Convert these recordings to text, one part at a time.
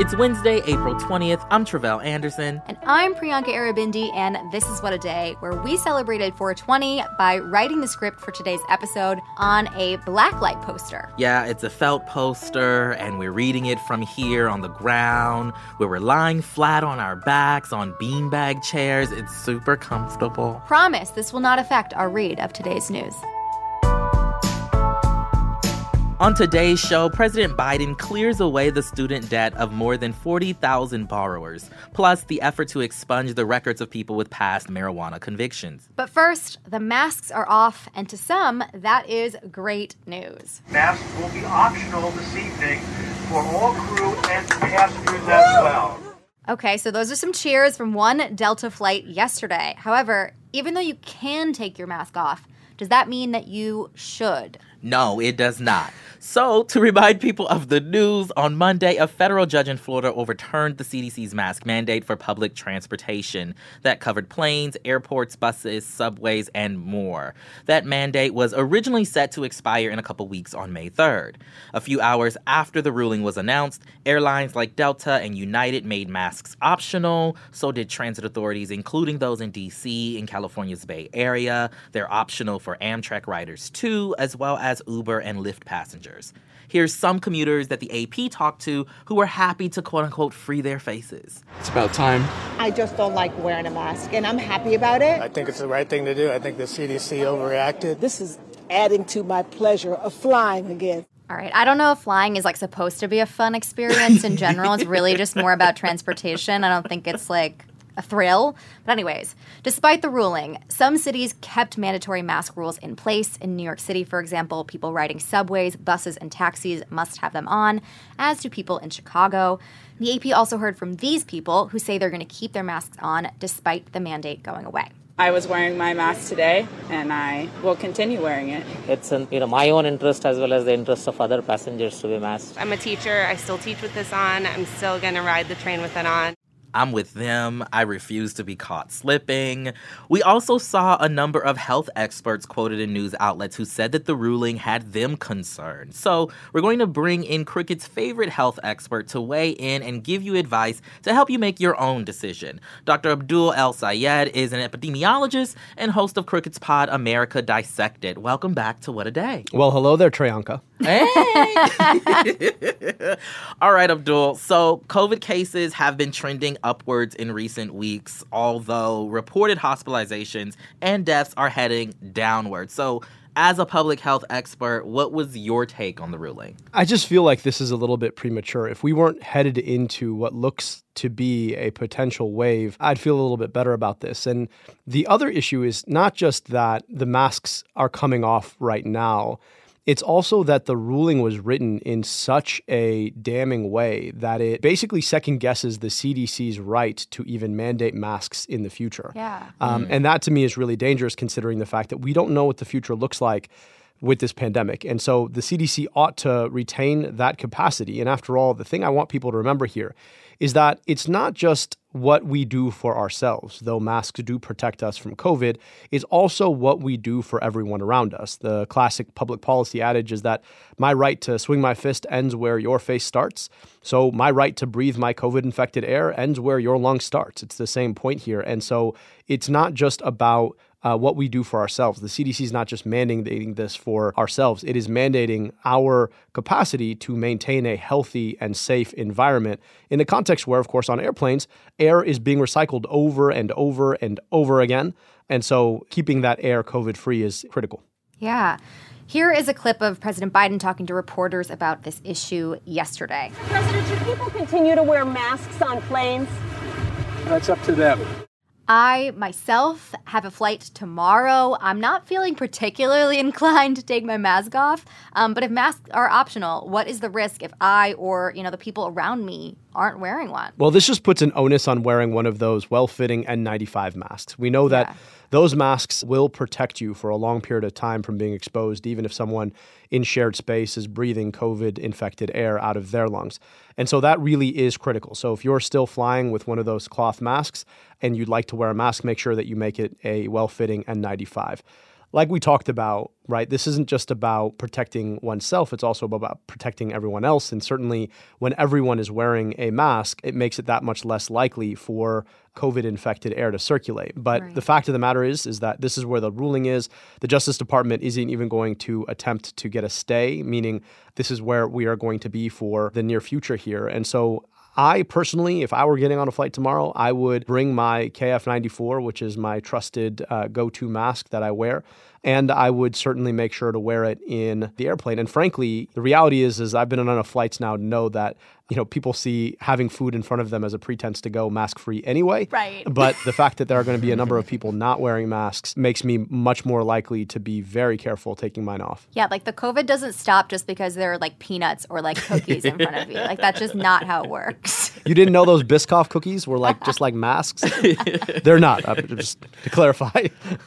It's Wednesday, April 20th. I'm Tre'vell Anderson. And I'm Priyanka Aribindi, and this is What a Day, where we celebrated 420 by writing the script for today's episode on a blacklight poster. Yeah, it's a felt poster, and we're reading it from here on the ground, where we're lying flat on our backs on beanbag chairs. It's super comfortable. Promise, this will not affect our read of today's news. On today's show, President Biden clears away the student debt of more than 40,000 borrowers, plus the effort to expunge the records of people with past marijuana convictions. But first, the masks are off, and to some, that is great news. Masks will be optional this evening for all crew and passengers as well. Okay, so those are some cheers from one Delta flight yesterday. However, even though you can take your mask off, does that mean that you should? No, it does not. So, to remind people of the news, on Monday, a federal judge in Florida overturned the CDC's mask mandate for public transportation that covered planes, airports, buses, subways, and more. That mandate was originally set to expire in a couple weeks on May 3rd. A few hours after the ruling was announced, airlines like Delta and United made masks optional. So did transit authorities, including those in D.C. and California's Bay Area. They're optional for Amtrak riders, too, as well as Uber and Lyft passengers. Here's some commuters that the AP talked to who were happy to quote-unquote free their faces. It's about time. I just don't like wearing a mask, and I'm happy about it. I think it's the right thing to do. I think the CDC overreacted. This is adding to my pleasure of flying again. All right, I don't know if flying is supposed to be a fun experience in general. It's really just more about transportation. I don't think it's a thrill. But anyways, despite the ruling, some cities kept mandatory mask rules in place. In New York City, for example, people riding subways, buses, and taxis must have them on, as do people in Chicago. The AP also heard from these people who say they're going to keep their masks on despite the mandate going away. I was wearing my mask today, and I will continue wearing it. It's in my own interest as well as the interest of other passengers to be masked. I'm a teacher. I still teach with this on. I'm still going to ride the train with it on. I'm with them. I refuse to be caught slipping. We also saw a number of health experts quoted in news outlets who said that the ruling had them concerned. So we're going to bring in Crooked's favorite health expert to weigh in and give you advice to help you make your own decision. Dr. Abdul El-Sayed is an epidemiologist and host of Crooked's pod, America Dissected. Welcome back to What a Day. Well, hello there, Treyanka. Hey! All right, Abdul. So COVID cases have been trending upwards in recent weeks, although reported hospitalizations and deaths are heading downward. So as a public health expert, what was your take on the ruling? I just feel like this is a little bit premature. If we weren't headed into what looks to be a potential wave, I'd feel a little bit better about this. And the other issue is not just that the masks are coming off right now. It's also that the ruling was written in such a damning way that it basically second guesses the CDC's right to even mandate masks in the future. Yeah. And that to me is really dangerous considering the fact that we don't know what the future looks like with this pandemic. And so the CDC ought to retain that capacity. And after all, the thing I want people to remember here is that it's not just what we do for ourselves, though masks do protect us from COVID, it's also what we do for everyone around us. The classic public policy adage is that my right to swing my fist ends where your face starts. So my right to breathe my COVID-infected air ends where your lung starts. It's the same point here. And so it's not just about what we do for ourselves. The CDC is not just mandating this for ourselves. It is mandating our capacity to maintain a healthy and safe environment in a context where, of course, on airplanes, air is being recycled over and over and over again. And so keeping that air COVID-free is critical. Yeah. Here is a clip of President Biden talking to reporters about this issue yesterday. President, should people continue to wear masks on planes? That's up to them. I, myself, have a flight tomorrow. I'm not feeling particularly inclined to take my mask off. But if masks are optional, what is the risk if I or, the people around me aren't wearing one? Well, this just puts an onus on wearing one of those well-fitting N95 masks. We know that those masks will protect you for a long period of time from being exposed, even if someone in shared space is breathing COVID-infected air out of their lungs. And so that really is critical. So if you're still flying with one of those cloth masks and you'd like to wear a mask, make sure that you make it a well-fitting N95. like we talked about, right, this isn't just about protecting oneself. It's also about protecting everyone else. And certainly when everyone is wearing a mask, it makes it that much less likely for COVID-infected air to circulate. But the fact of the matter is that this is where the ruling is. The Justice Department isn't even going to attempt to get a stay, meaning this is where we are going to be for the near future here. And so I personally, if I were getting on a flight tomorrow, I would bring my KF94, which is my trusted go-to mask that I wear. And I would certainly make sure to wear it in the airplane. And frankly, the reality is I've been on enough flights now to know that, people see having food in front of them as a pretense to go mask-free anyway. Right. But the fact that there are going to be a number of people not wearing masks makes me much more likely to be very careful taking mine off. Yeah, like the COVID doesn't stop just because there are like peanuts or like cookies in front of you. Like that's just not how it works. You didn't know those Biscoff cookies were just like masks? They're not, just to clarify.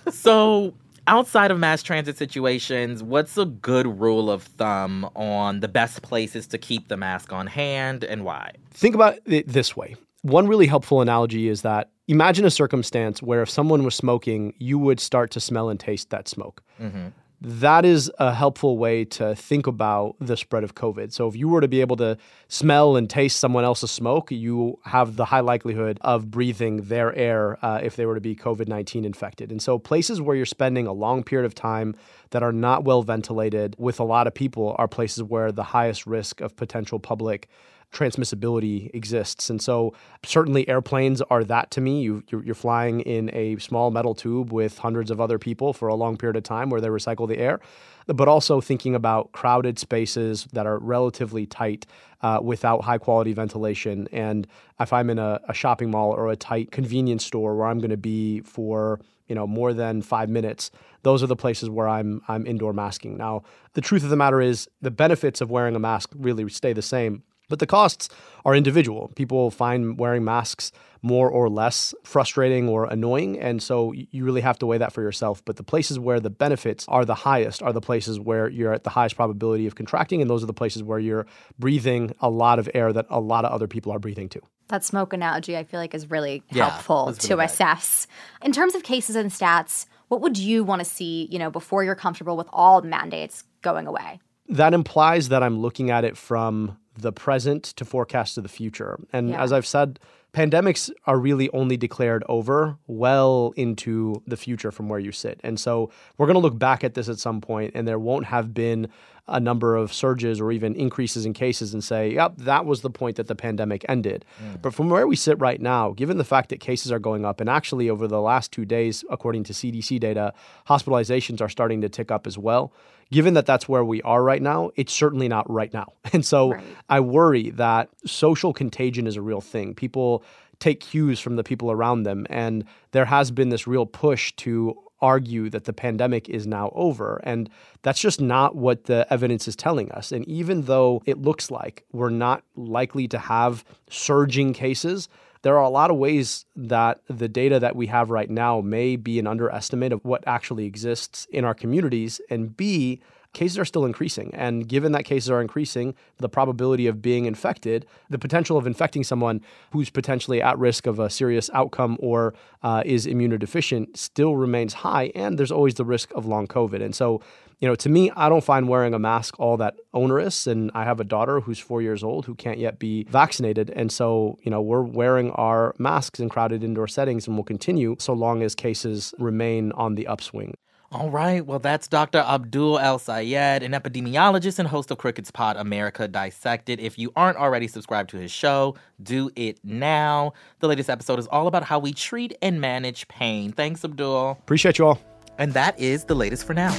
So outside of mass transit situations, what's a good rule of thumb on the best places to keep the mask on hand and why? Think about it this way. One really helpful analogy is that imagine a circumstance where if someone was smoking, you would start to smell and taste that smoke. Mm-hmm. That is a helpful way to think about the spread of COVID. So if you were to be able to smell and taste someone else's smoke, you have the high likelihood of breathing their air if they were to be COVID-19 infected. And so places where you're spending a long period of time that are not well ventilated with a lot of people are places where the highest risk of potential public transmissibility exists. And so certainly airplanes are that to me. You're flying in a small metal tube with hundreds of other people for a long period of time where they recycle the air, but also thinking about crowded spaces that are relatively tight without high quality ventilation. And if I'm in a shopping mall or a tight convenience store where I'm going to be for more than 5 minutes, those are the places where I'm indoor masking. Now, the truth of the matter is the benefits of wearing a mask really stay the same. But the costs are individual. People find wearing masks more or less frustrating or annoying. And so you really have to weigh that for yourself. But the places where the benefits are the highest are the places where you're at the highest probability of contracting. And those are the places where you're breathing a lot of air that a lot of other people are breathing too. That smoke analogy, I feel like, is really helpful to assess. In terms of cases and stats, what would you want to see, before you're comfortable with all mandates going away? That implies that I'm looking at it from the present to forecast to the future. And as I've said, pandemics are really only declared over well into the future from where you sit. And so we're going to look back at this at some point, and there won't have been a number of surges or even increases in cases and say, yep, that was the point that the pandemic ended. But from where we sit right now, given the fact that cases are going up, and actually over the last 2 days, according to CDC data, hospitalizations are starting to tick up as well. Given that that's where we are right now, it's certainly not right now. And so I worry that social contagion is a real thing. People take cues from the people around them. And there has been this real push to argue that the pandemic is now over. And that's just not what the evidence is telling us. And even though it looks like we're not likely to have surging cases, there are a lot of ways that the data that we have right now may be an underestimate of what actually exists in our communities. And B, cases are still increasing. And given that cases are increasing, the probability of being infected, the potential of infecting someone who's potentially at risk of a serious outcome or is immunodeficient still remains high. And there's always the risk of long COVID. And so, to me, I don't find wearing a mask all that onerous. And I have a daughter who's 4 years old who can't yet be vaccinated. And so, we're wearing our masks in crowded indoor settings and will continue so long as cases remain on the upswing. All right. Well, that's Dr. Abdul El-Sayed, an epidemiologist and host of Crooked's Pod America Dissected. If you aren't already subscribed to his show, do it now. The latest episode is all about how we treat and manage pain. Thanks, Abdul. Appreciate you all. And that is the latest for now.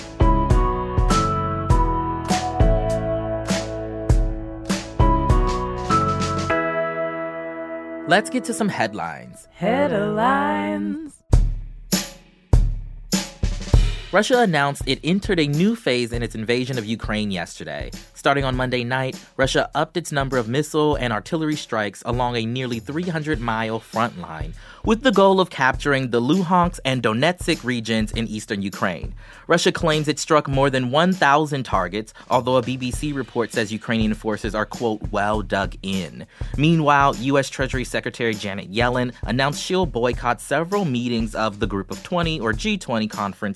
Let's get to some headlines. Headlines. Russia announced it entered a new phase in its invasion of Ukraine yesterday. Starting on Monday night, Russia upped its number of missile and artillery strikes along a nearly 300-mile front line, with the goal of capturing the Luhansk and Donetsk regions in eastern Ukraine. Russia claims it struck more than 1,000 targets, although a BBC report says Ukrainian forces are, quote, well dug in. Meanwhile, U.S. Treasury Secretary Janet Yellen announced she'll boycott several meetings of the Group of 20 or G20 conference this week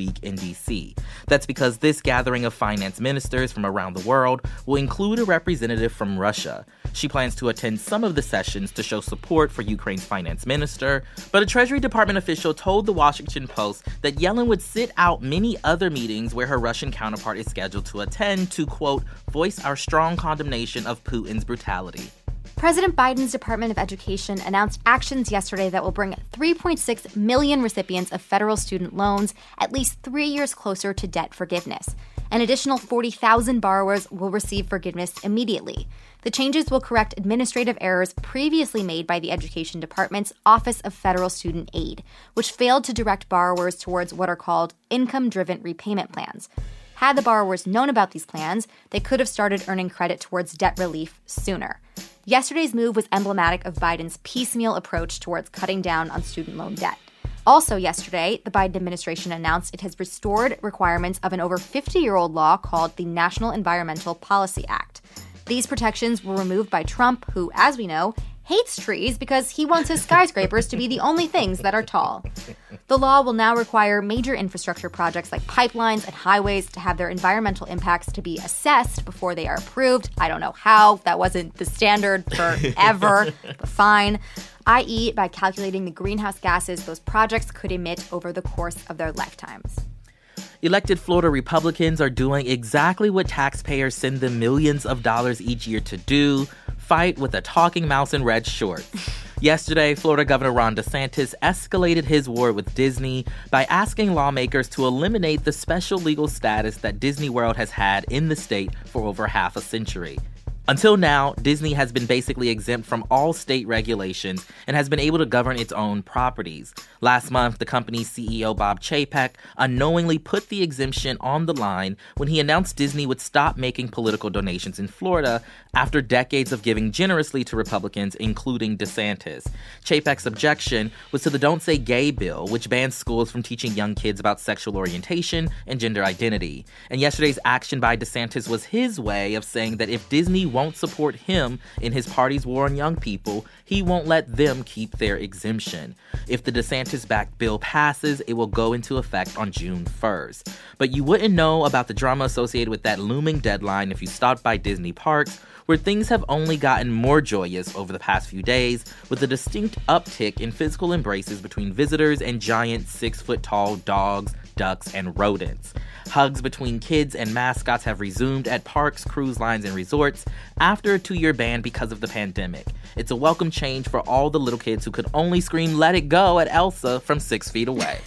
week in D.C. That's because this gathering of finance ministers from around the world will include a representative from Russia. She plans to attend some of the sessions to show support for Ukraine's finance minister, but a Treasury Department official told the Washington Post that Yellen would sit out many other meetings where her Russian counterpart is scheduled to attend to, quote, voice our strong condemnation of Putin's brutality. President Biden's Department of Education announced actions yesterday that will bring 3.6 million recipients of federal student loans at least 3 years closer to debt forgiveness. An additional 40,000 borrowers will receive forgiveness immediately. The changes will correct administrative errors previously made by the Education Department's Office of Federal Student Aid, which failed to direct borrowers towards what are called income-driven repayment plans. Had the borrowers known about these plans, they could have started earning credit towards debt relief sooner. Yesterday's move was emblematic of Biden's piecemeal approach towards cutting down on student loan debt. Also yesterday, the Biden administration announced it has restored requirements of an over 50-year-old law called the National Environmental Policy Act. These protections were removed by Trump, who, as we know, hates trees because he wants his skyscrapers to be the only things that are tall. The law will now require major infrastructure projects like pipelines and highways to have their environmental impacts to be assessed before they are approved. I don't know how. That wasn't the standard forever, but fine. i.e., by calculating the greenhouse gases those projects could emit over the course of their lifetimes. Elected Florida Republicans are doing exactly what taxpayers send them millions of dollars each year to do: fight with a talking mouse in red shorts. Yesterday, Florida Governor Ron DeSantis escalated his war with Disney by asking lawmakers to eliminate the special legal status that Disney World has had in the state for over half a century. Until now, Disney has been basically exempt from all state regulations and has been able to govern its own properties. Last month, the company's CEO Bob Chapek unknowingly put the exemption on the line when he announced Disney would stop making political donations in Florida after decades of giving generously to Republicans, including DeSantis. Chapek's objection was to the Don't Say Gay bill, which bans schools from teaching young kids about sexual orientation and gender identity. And yesterday's action by DeSantis was his way of saying that if Disney won't support him in his party's war on young people, he won't let them keep their exemption. If the DeSantis-backed bill passes, it will go into effect on June 1st. But you wouldn't know about the drama associated with that looming deadline if you stopped by Disney parks, where things have only gotten more joyous over the past few days, with a distinct uptick in physical embraces between visitors and giant 6-foot-tall dogs, ducks, and rodents. Hugs between kids and mascots have resumed at parks, cruise lines, and resorts after a 2-year ban because of the pandemic. It's a welcome change for all the little kids who could only scream "Let it go" at Elsa from 6 feet away.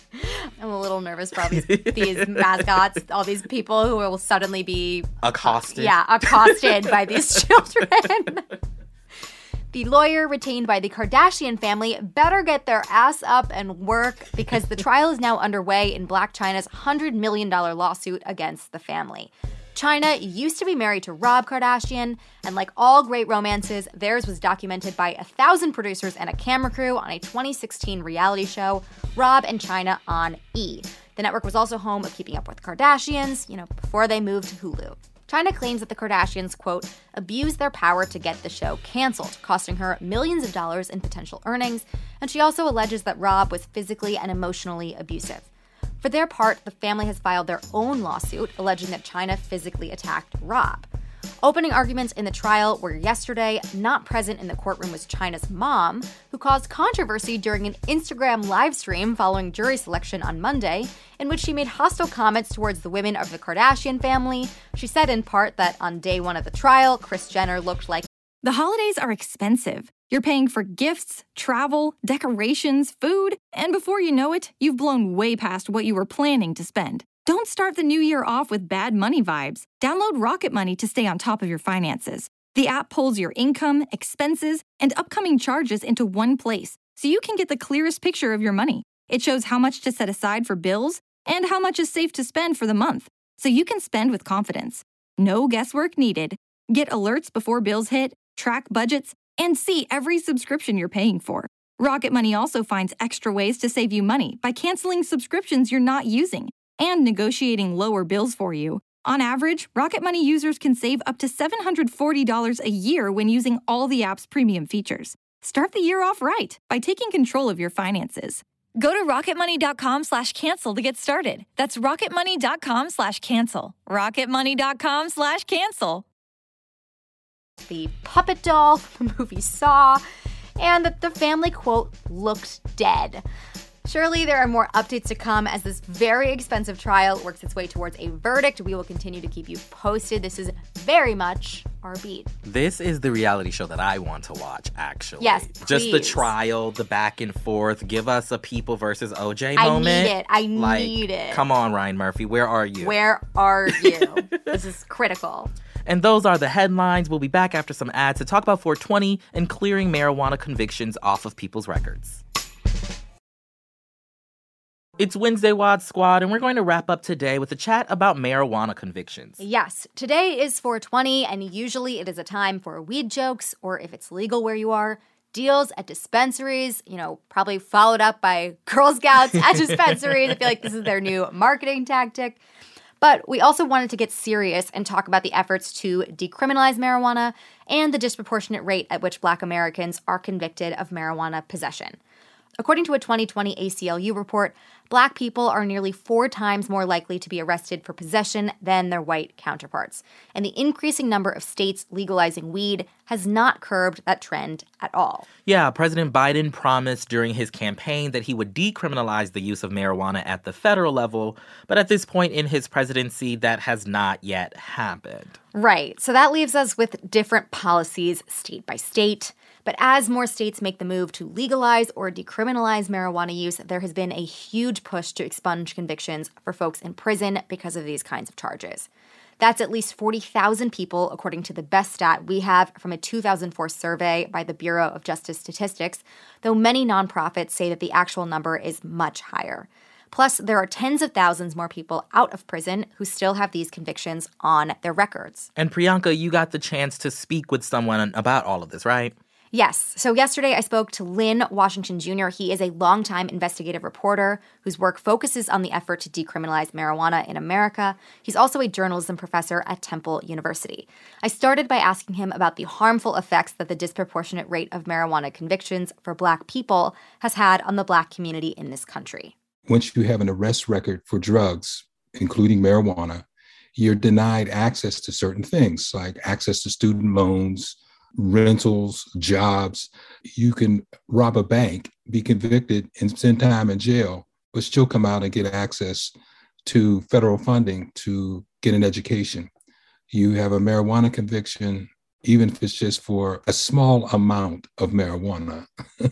I'm a little nervous for all these mascots, all these people who will suddenly be accosted. Accosted by these children. The lawyer retained by the Kardashian family better get their ass up and work, because the trial is now underway in Blac Chyna's $100 million lawsuit against the family. Chyna used to be married to Rob Kardashian, and like all great romances, theirs was documented by 1,000 producers and a camera crew on a 2016 reality show, Rob and Chyna on E! The network was also home of Keeping Up with the Kardashians, before they moved to Hulu. Chyna claims that the Kardashians, quote, abused their power to get the show canceled, costing her millions of dollars in potential earnings, and she also alleges that Rob was physically and emotionally abusive. For their part, the family has filed their own lawsuit alleging that Chyna physically attacked Rob. Opening arguments in the trial were yesterday. Not present in the courtroom was Chyna's mom, who caused controversy during an Instagram live stream following jury selection on Monday, in which she made hostile comments towards the women of the Kardashian family. She said in part that on day one of the trial, Kris Jenner looked like the holidays are expensive. You're paying for gifts, travel, decorations, food, and before you know it, you've blown way past what you were planning to spend. Don't start the new year off with bad money vibes. Download Rocket Money to stay on top of your finances. The app pulls your income, expenses, and upcoming charges into one place, so you can get the clearest picture of your money. It shows how much to set aside for bills and how much is safe to spend for the month, so you can spend with confidence. No guesswork needed. Get alerts before bills hit, track budgets, and see every subscription you're paying for. Rocket Money also finds extra ways to save you money by canceling subscriptions you're not using and negotiating lower bills for you. On average, Rocket Money users can save up to $740 a year when using all the app's premium features. Start the year off right by taking control of your finances. Go to rocketmoney.com/cancel to get started. That's rocketmoney.com/cancel. rocketmoney.com/cancel. The puppet doll from the movie Saw, and that the family, quote, looked dead. Surely there are more updates to come as this very expensive trial works its way towards a verdict. We will continue to keep you posted. This is very much our beat. This is the reality show that I want to watch, actually. Yes, Just the please. trial, the back and forth. Give us a People versus OJ moment. I need it. Come on, Ryan Murphy. Where are you? Where are you? This is critical. And those are the headlines. We'll be back after some ads to talk about 420 and clearing marijuana convictions off of people's records. It's Wednesday, WAD Squad, and we're going to wrap up today with a chat about marijuana convictions. Yes, today is 420, and usually it is a time for weed jokes, or if it's legal where you are, deals at dispensaries, probably followed up by Girl Scouts at dispensaries. I feel like this is their new marketing tactic. But we also wanted to get serious and talk about the efforts to decriminalize marijuana and the disproportionate rate at which Black Americans are convicted of marijuana possession. According to a 2020 ACLU report, Black people are nearly 4 times more likely to be arrested for possession than their white counterparts. And the increasing number of states legalizing weed has not curbed that trend at all. Yeah, President Biden promised during his campaign that he would decriminalize the use of marijuana at the federal level, but at this point in his presidency, that has not yet happened. Right. So that leaves us with different policies state by state. But as more states make the move to legalize or decriminalize marijuana use, there has been a huge push to expunge convictions for folks in prison because of these kinds of charges. That's at least 40,000 people, according to the best stat we have from a 2004 survey by the Bureau of Justice Statistics, though many nonprofits say that the actual number is much higher. Plus, there are tens of thousands more people out of prison who still have these convictions on their records. And Priyanka, you got the chance to speak with someone about all of this, right? Yes. So yesterday I spoke to Lynn Washington Jr. He is a longtime investigative reporter whose work focuses on the effort to decriminalize marijuana in America. He's also a journalism professor at Temple University. I started by asking him about the harmful effects that the disproportionate rate of marijuana convictions for Black people has had on the Black community in this country. Once you have an arrest record for drugs, including marijuana, you're denied access to certain things like access to student loans, rentals, jobs. You can rob a bank, be convicted, and spend time in jail, but still come out and get access to federal funding to get an education. You have a marijuana conviction, even if it's just for a small amount of marijuana,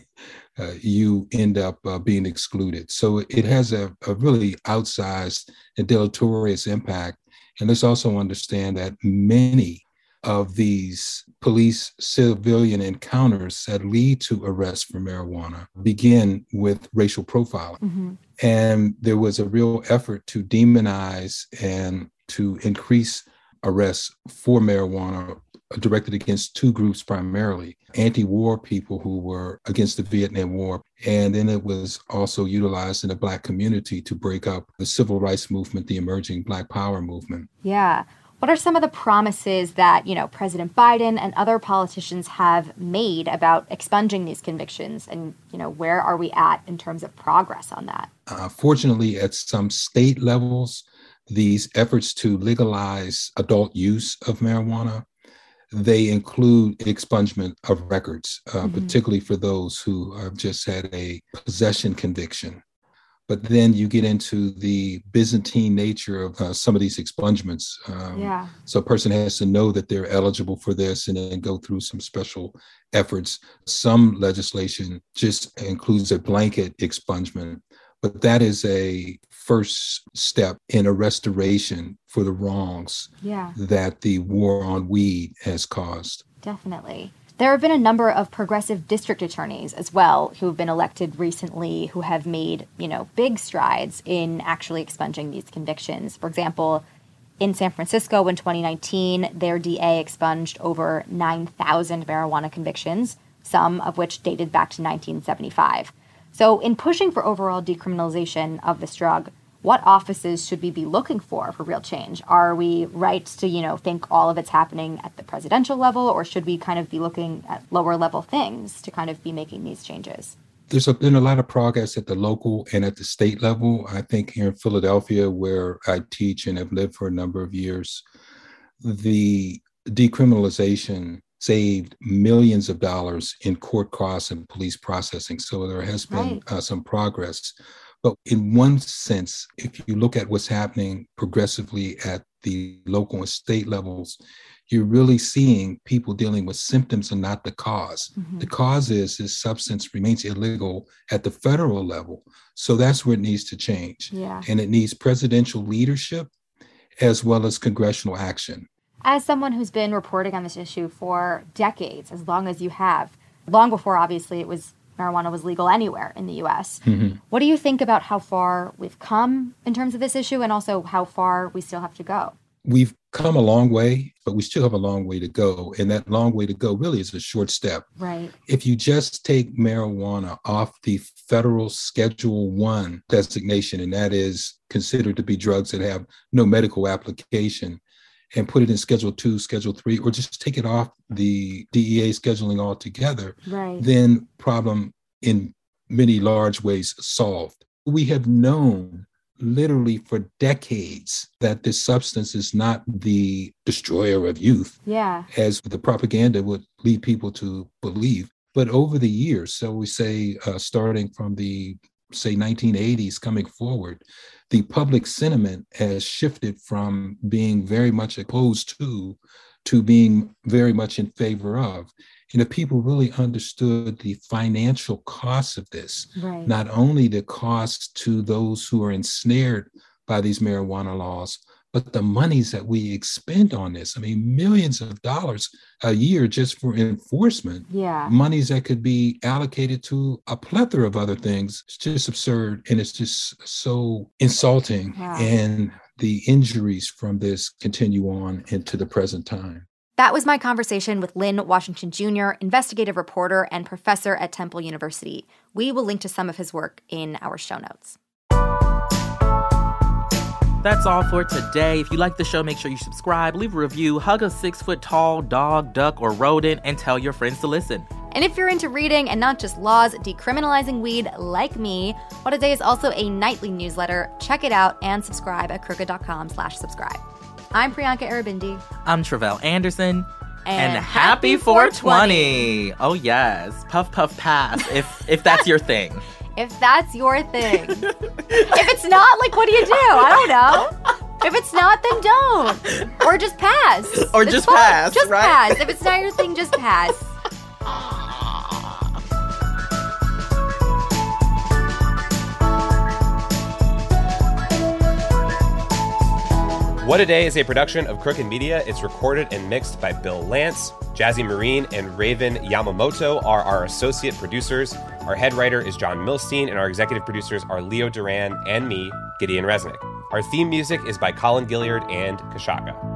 you end up being excluded. So it has a really outsized and deleterious impact. And let's also understand that many of these police-civilian encounters that lead to arrests for marijuana begin with racial profiling. Mm-hmm. And there was a real effort to demonize and to increase arrests for marijuana directed against 2 groups primarily, anti-war people who were against the Vietnam War. And then it was also utilized in the Black community to break up the civil rights movement, the emerging Black Power movement. Yeah. What are some of the promises that, President Biden and other politicians have made about expunging these convictions? And, where are we at in terms of progress on that? Fortunately, at some state levels, these efforts to legalize adult use of marijuana, they include expungement of records, particularly for those who have just had a possession conviction. But then you get into the Byzantine nature of some of these expungements. So a person has to know that they're eligible for this and then go through some special efforts. Some legislation just includes a blanket expungement, but that is a first step in a restoration for the wrongs that the war on weed has caused. Definitely. There have been a number of progressive district attorneys as well who have been elected recently who have made, big strides in actually expunging these convictions. For example, in San Francisco in 2019, their DA expunged over 9,000 marijuana convictions, some of which dated back to 1975. So in pushing for overall decriminalization of this drug, what offices should we be looking for real change? Are we right to, think all of it's happening at the presidential level, or should we kind of be looking at lower level things to kind of be making these changes? There's been a lot of progress at the local and at the state level. I think here in Philadelphia, where I teach and have lived for a number of years, the decriminalization saved millions of dollars in court costs and police processing. So there has been some progress. But in one sense, if you look at what's happening progressively at the local and state levels, you're really seeing people dealing with symptoms and not the cause. Mm-hmm. The cause is this substance remains illegal at the federal level. So that's where it needs to change. Yeah. And it needs presidential leadership as well as congressional action. As someone who's been reporting on this issue for decades, as long as you have, long before obviously marijuana was legal anywhere in the U.S., what do you think about how far we've come in terms of this issue and also how far we still have to go? We've come a long way, but we still have a long way to go. And that long way to go really is a short step. Right. If you just take marijuana off the federal Schedule I designation, and that is considered to be drugs that have no medical application, and put it in Schedule II, Schedule III, or just take it off the DEA scheduling altogether, then problem in many large ways solved. We have known literally for decades that this substance is not the destroyer of youth, as the propaganda would lead people to believe. But over the years, so we say starting from the 1980s coming forward, the public sentiment has shifted from being very much opposed to being very much in favor of. And if people really understood the financial costs of this, not only the costs to those who are ensnared by these marijuana laws, but the monies that we expend on this. I mean, millions of dollars a year just for enforcement. Monies that could be allocated to a plethora of other things. It's just absurd. And it's just so insulting. And the injuries from this continue on into the present time. That was my conversation with Lynn Washington Jr., investigative reporter and professor at Temple University. We will link to some of his work in our show notes. That's all for today. If you like the show, make sure you subscribe, leave a review, hug a 6-foot-tall dog, duck, or rodent, and tell your friends to listen. And if you're into reading and not just laws decriminalizing weed like me, What a Day is also a nightly newsletter. Check it out and subscribe at crooked.com/subscribe. I'm Priyanka Aribindi. I'm Travell Anderson. And happy 420. Oh, yes. Puff, puff, pass, if that's your thing. If that's your thing. If it's not, like, what do you do? I don't know. If it's not, then don't. Or just pass. Or just pass, just right? Pass. If it's not your thing, just pass. What a Day is a production of Crooked Media. It's recorded and mixed by Bill Lance. Jazzy Marine and Raven Yamamoto are our associate producers. Our head writer is John Milstein, and our executive producers are Leo Duran and me, Gideon Resnick. Our theme music is by Colin Gilliard and Kashaka.